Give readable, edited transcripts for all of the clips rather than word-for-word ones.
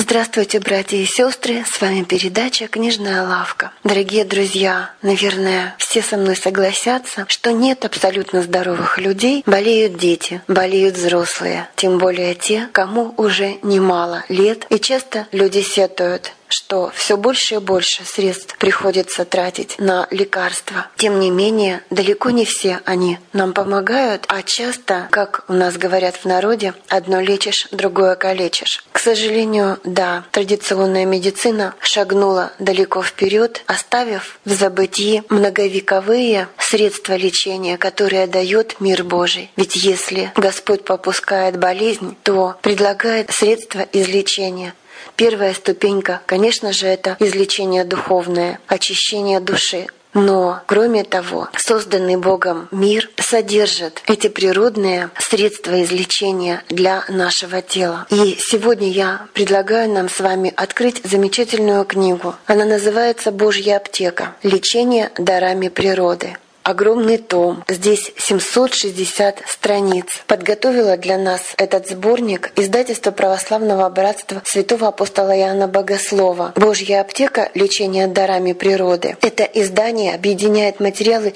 Здравствуйте, братья и сестры! С вами передача «Книжная лавка». Дорогие друзья, наверное, все со мной согласятся, что нет абсолютно здоровых людей. Болеют дети, болеют взрослые, тем более те, кому уже немало лет. И часто люди сетуют, что все больше и больше средств приходится тратить на лекарства. Тем не менее, далеко не все они нам помогают, а часто, как у нас говорят в народе, одно лечишь, другое калечишь. К сожалению, да, традиционная медицина шагнула далеко вперед, оставив в забытии многовековые средства лечения, которые дает мир Божий. Ведь если Господь попускает болезнь, то предлагает средства излечения. Первая ступенька, конечно же, это излечение духовное, очищение души. Но, кроме того, созданный Богом мир содержит эти природные средства излечения для нашего тела. И сегодня я предлагаю нам с вами открыть замечательную книгу. Она называется «Божья аптека. Лечение дарами природы». Огромный том, здесь 760 страниц. Подготовила для нас этот сборник издательство Православного братства святого апостола Иоанна Богослова. «Божья аптека. Лечение дарами природы». Это издание объединяет материалы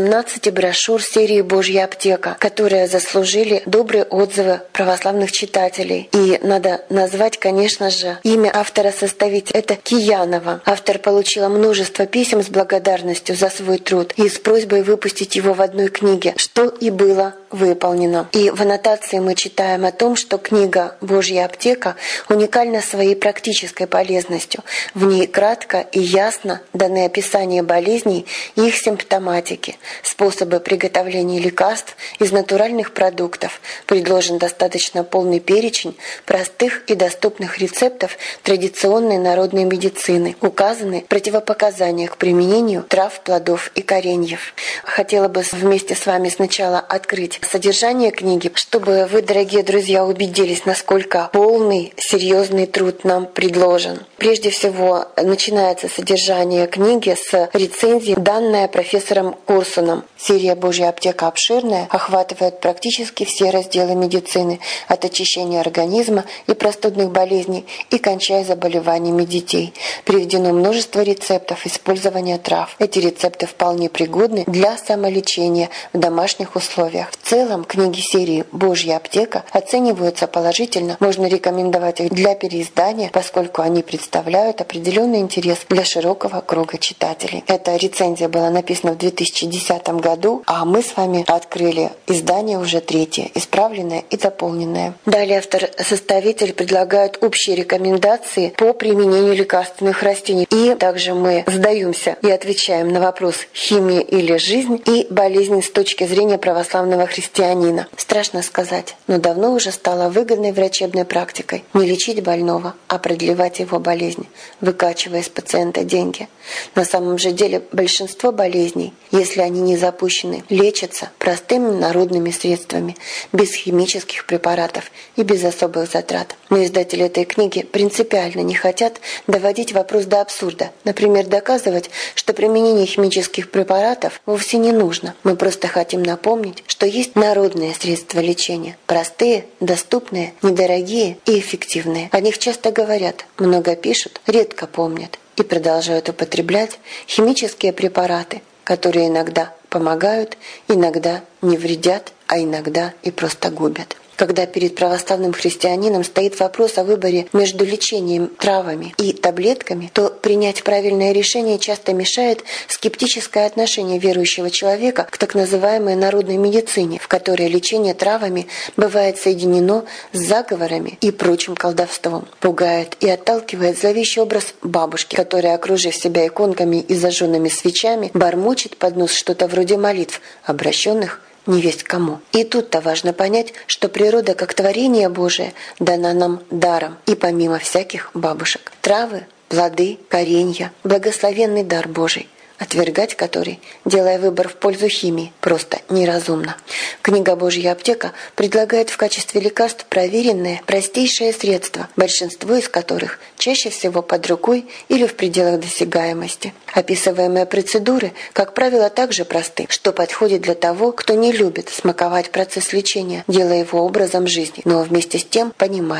17 брошюр серии «Божья аптека», которые заслужили добрые отзывы православных читателей. И надо назвать, конечно же, имя автора-составителя. Это Киянова. Автор получила множество писем с благодарностью за свой труд и с просьбой выпустить его в одной книге, что и было выполнено. И в аннотации мы читаем о том, что книга «Божья аптека» уникальна своей практической полезностью. В ней кратко и ясно даны описания болезней и их симптоматики, способы приготовления лекарств из натуральных продуктов. Предложен достаточно полный перечень простых и доступных рецептов традиционной народной медицины. Указаны противопоказания к применению трав, плодов и кореньев. Хотела бы вместе с вами сначала открыть содержание книги, чтобы вы, дорогие друзья, убедились, насколько полный, серьезный труд нам предложен. Прежде всего, начинается содержание книги с рецензии, данная профессором Корсуном. Серия «Божья аптека» обширная, охватывает практически все разделы медицины, от очищения организма и простудных болезней и кончая заболеваниями детей. Приведено множество рецептов использования трав. Эти рецепты вполне пригодны для самолечения в домашних условиях. В целом, книги серии «Божья аптека» оцениваются положительно. Можно рекомендовать их для переиздания, поскольку они представляют определенный интерес для широкого круга читателей. Эта рецензия была написана в 2010 году, а мы с вами открыли издание уже третье, исправленное и дополненное. Далее автор-составитель предлагает общие рекомендации по применению лекарственных растений. И также мы задаемся и отвечаем на вопрос «Химия или жизнь» и «Болезнь с точки зрения православного христианина». Страшно сказать, но давно уже стало выгодной врачебной практикой не лечить больного, а продлевать его болезнь, выкачивая из пациента деньги. На самом же деле большинство болезней, если они не запущены, лечатся простыми народными средствами, без химических препаратов и без особых затрат. Но издатели этой книги принципиально не хотят доводить вопрос до абсурда. Например, доказывать, что применение химических препаратов вовсе не нужно. Мы просто хотим напомнить, что есть народные средства лечения. Простые, доступные, недорогие и эффективные. О них часто говорят, много пишут, редко помнят и продолжают употреблять химические препараты, которые иногда помогают, иногда не вредят, а иногда и просто губят. Когда перед православным христианином стоит вопрос о выборе между лечением травами и таблетками, то принять правильное решение часто мешает скептическое отношение верующего человека к так называемой народной медицине, в которой лечение травами бывает соединено с заговорами и прочим колдовством. Пугает и отталкивает зловещий образ бабушки, которая, окружив себя иконками и зажженными свечами, бормочет под нос что-то вроде молитв, обращенных невесть кому. И тут-то важно понять, что природа, как творение Божие, дана нам даром, и помимо всяких бабушек. Травы, плоды, коренья — благословенный дар Божий, отвергать который, делая выбор в пользу химии, просто неразумно. Книга «Божья аптека» предлагает в качестве лекарств проверенные, простейшие средства, большинство из которых чаще всего под рукой или в пределах досягаемости. Описываемые процедуры, как правило, также просты, что подходит для того, кто не любит смаковать процесс лечения, делая его образом жизни, но вместе с тем понимает,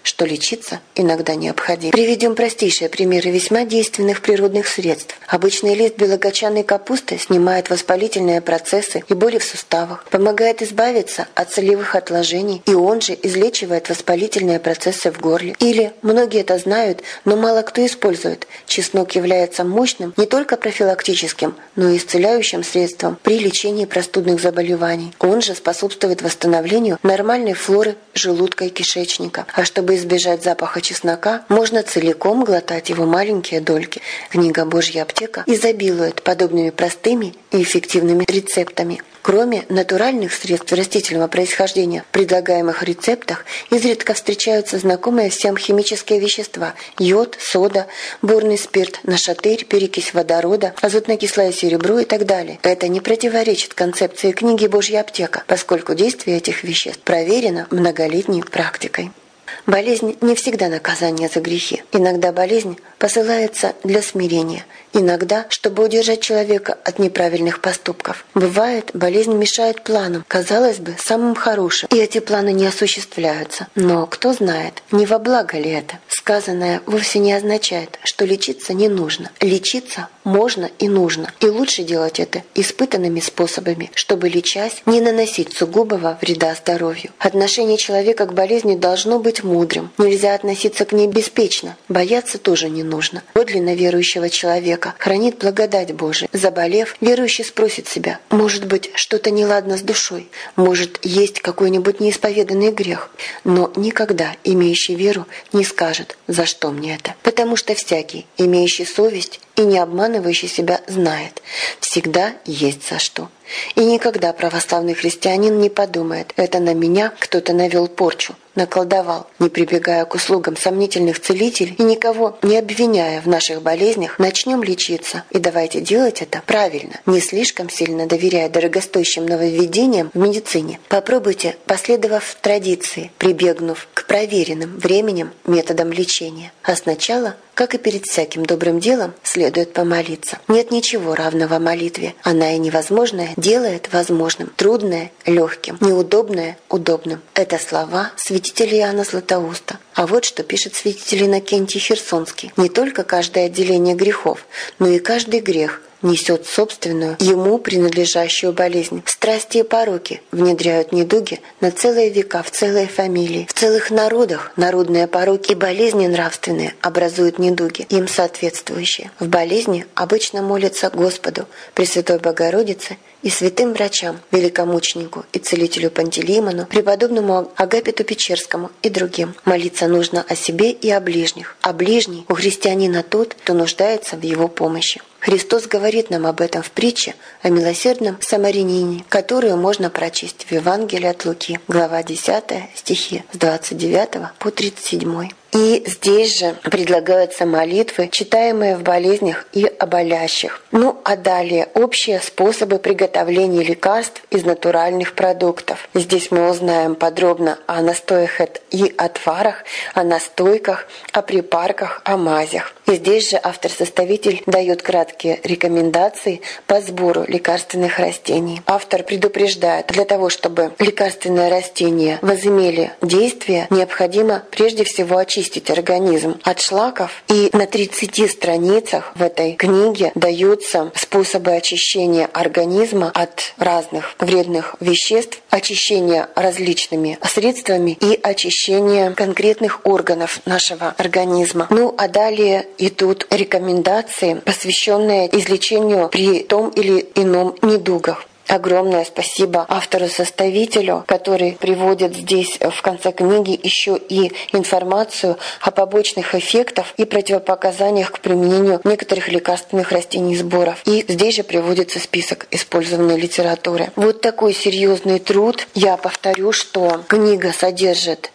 что лечиться иногда необходимо. Приведем простейшие примеры весьма действенных природных средств. Обычный лист белокочанной капусты снимает воспалительные процессы и боли в суставах, помогает избавиться от солевых отложений, и он же излечивает воспалительные процессы в горле. Или, многие это знают, но мало кто использует, чеснок является мощным не только профилактическим, но и исцеляющим средством при лечении простудных заболеваний. Он же способствует восстановлению нормальной флоры желудка и кишечника. А чтобы избежать запаха чеснока, можно целиком глотать его маленькие дольки. Книга «Божья аптека» изобилует подобными простыми и эффективными рецептами. Кроме натуральных средств растительного происхождения, в предлагаемых рецептах изредка встречаются знакомые всем химические вещества – йод, сода, борный спирт, нашатырь, перекись водорода, азотно-кислое серебро и так далее. Это не противоречит концепции книги «Божья аптека», поскольку действие этих веществ проверено многолетней практикой. Болезнь не всегда наказание за грехи. Иногда болезнь посылается для смирения, иногда, чтобы удержать человека от неправильных поступков. Бывает, болезнь мешает планам, казалось бы, самым хорошим, и эти планы не осуществляются. Но кто знает, не во благо ли это? Сказанное вовсе не означает, что лечиться не нужно. Лечиться можно и нужно. И лучше делать это испытанными способами, чтобы, лечась, не наносить сугубого вреда здоровью. Отношение человека к болезни должно быть мудрым. Нельзя относиться к ней беспечно. Бояться тоже не нужно. Подлинно верующего человека хранит благодать Божия. Заболев, верующий спросит себя: может быть, что-то неладно с душой? Может, есть какой-нибудь неисповеданный грех? Но никогда имеющий веру не скажет: за что мне это? Потому что всякий, имеющий совесть и не обманывающий себя, знает: всегда есть за что. И никогда православный христианин не подумает: это на меня кто-то навел порчу, наколдовал, не прибегая к услугам сомнительных целителей и никого не обвиняя в наших болезнях, начнем лечиться. И давайте делать это правильно, не слишком сильно доверяя дорогостоящим нововведениям в медицине. Попробуйте, последовав традиции, прибегнув к проверенным временем методам лечения. А сначала, как и перед всяким добрым делом, следует помолиться. Нет ничего равного молитве. Она и невозможное делает возможным, трудное — легким, неудобное — удобным. Это слова святителя Иоанна Златоуста. А вот что пишет святитель Иннокентий Херсонский. Не только каждое отделение грехов, но и каждый грех несет собственную, ему принадлежащую болезнь. Страсти и пороки внедряют недуги на целые века, в целые фамилии. В целых народах народные пороки и болезни нравственные образуют недуги, им соответствующие. В болезни обычно молятся Господу, Пресвятой Богородице и святым врачам, великомученику и целителю Пантелеймону, преподобному Агапиту Печерскому и другим. Молиться нужно о себе и о ближних. А ближний у христианина тот, кто нуждается в его помощи. Христос говорит нам об этом в притче о милосердном самарянине, которую можно прочесть в Евангелии от Луки, глава 10, стихи с 29 по 37. И здесь же предлагаются молитвы, читаемые в болезнях и о болящих. Ну а далее общие способы приготовления лекарств из натуральных продуктов. Здесь мы узнаем подробно о настоях и отварах, о настойках, о припарках, о мазях. И здесь же автор-составитель дает краткие рекомендации по сбору лекарственных растений. Автор предупреждает, для того, чтобы лекарственные растения возымели действие, необходимо прежде всего очистить организм от шлаков. И на 30 страницах в этой книге даются способы очищения организма от разных вредных веществ, очищения различными средствами и очищения конкретных органов нашего организма. Ну а далее идут рекомендации, посвященные излечению при том или ином недугах. Огромное спасибо автору-составителю, который приводит здесь в конце книги еще и информацию о побочных эффектах и противопоказаниях к применению некоторых лекарственных растений и сборов. И здесь же приводится список использованной литературы. Вот такой серьезный труд. Я повторю, что книга содержит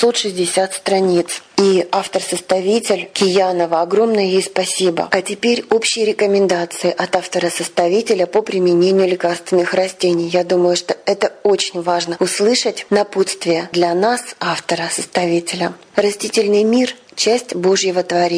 760 страниц. И автор-составитель Киянова, огромное ей спасибо. А теперь общие рекомендации от автора-составителя по применению лекарственных растений. Я думаю, что это очень важно услышать напутствие для нас, автора-составителя. Растительный мир — часть Божьего творения.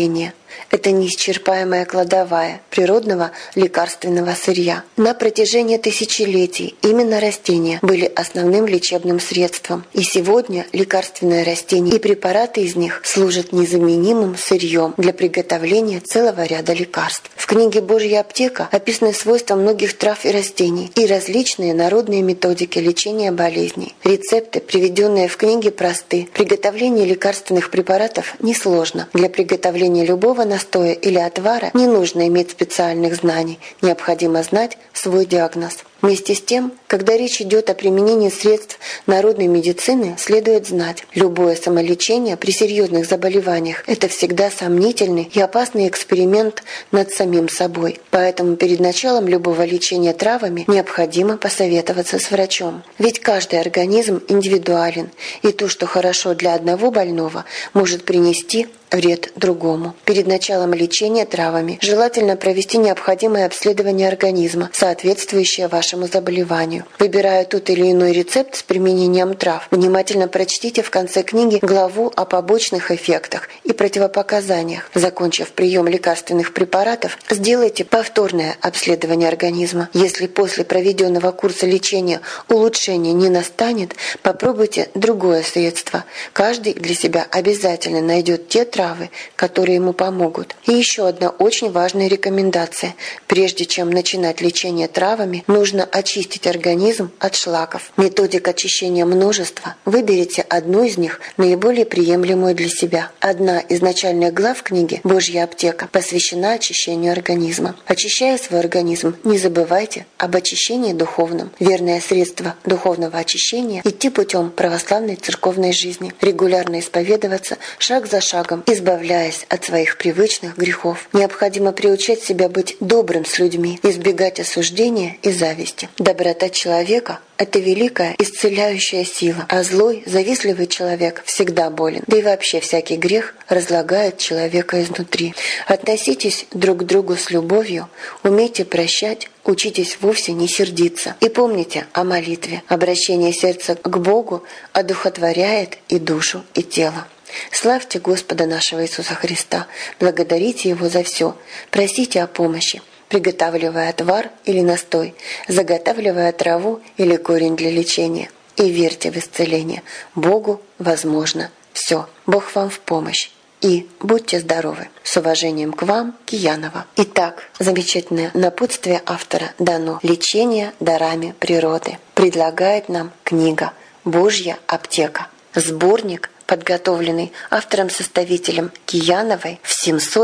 Это неисчерпаемая кладовая природного лекарственного сырья. На протяжении тысячелетий именно растения были основным лечебным средством. И сегодня лекарственные растения и препараты из них служат незаменимым сырьем для приготовления целого ряда лекарств. В книге «Божья аптека» описаны свойства многих трав и растений и различные народные методики лечения болезней. Рецепты, приведенные в книге, просты. Приготовление лекарственных препаратов несложно. Для приготовления любого настоя или отвара не нужно иметь специальных знаний. Необходимо знать свой диагноз. Вместе с тем, когда речь идет о применении средств народной медицины, следует знать, любое самолечение при серьезных заболеваниях – это всегда сомнительный и опасный эксперимент над самим собой. Поэтому перед началом любого лечения травами необходимо посоветоваться с врачом. Ведь каждый организм индивидуален, и то, что хорошо для одного больного, может принести вред другому. Перед началом лечения травами желательно провести необходимое обследование организма, соответствующее вашему заболеванию. Выбирая тот или иной рецепт с применением трав, внимательно прочтите в конце книги главу о побочных эффектах и противопоказаниях. Закончив прием лекарственных препаратов, сделайте повторное обследование организма. Если после проведенного курса лечения улучшение не настанет, попробуйте другое средство. Каждый для себя обязательно найдет те травы, которые ему помогут. И еще одна очень важная рекомендация. Прежде чем начинать лечение травами, нужно очистить организм от шлаков. Методик очищения множества. Выберите одну из них, наиболее приемлемую для себя. Одна из начальных глав книги «Божья аптека» посвящена очищению организма. Очищая свой организм, не забывайте об очищении духовном. Верное средство духовного очищения – идти путем православной церковной жизни, регулярно исповедоваться шаг за шагом, избавляясь от своих привычных грехов. Необходимо приучать себя быть добрым с людьми, избегать осуждения и зависти. Доброта человека – это великая исцеляющая сила, а злой, завистливый человек всегда болен. Да и вообще всякий грех разлагает человека изнутри. Относитесь друг к другу с любовью, умейте прощать, учитесь вовсе не сердиться. И помните о молитве. Обращение сердца к Богу одухотворяет и душу, и тело. Славьте Господа нашего Иисуса Христа, благодарите Его за все, просите о помощи, приготавливая отвар или настой, заготавливая траву или корень для лечения. И верьте в исцеление. Богу возможно все. Бог вам в помощь. И будьте здоровы. С уважением к вам, Киянова. Итак, замечательное напутствие автора дано. Лечение дарами природы. Предлагает нам книга «Божья аптека». Сборник, подготовленный автором-составителем Кияновой в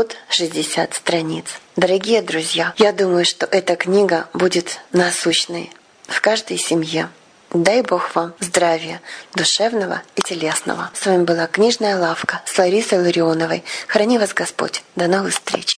760 страниц. Дорогие друзья, я думаю, что эта книга будет насущной в каждой семье. Дай Бог вам здравия душевного и телесного. С вами была книжная лавка с Ларисой Ларионовой. Храни вас Господь. До новых встреч.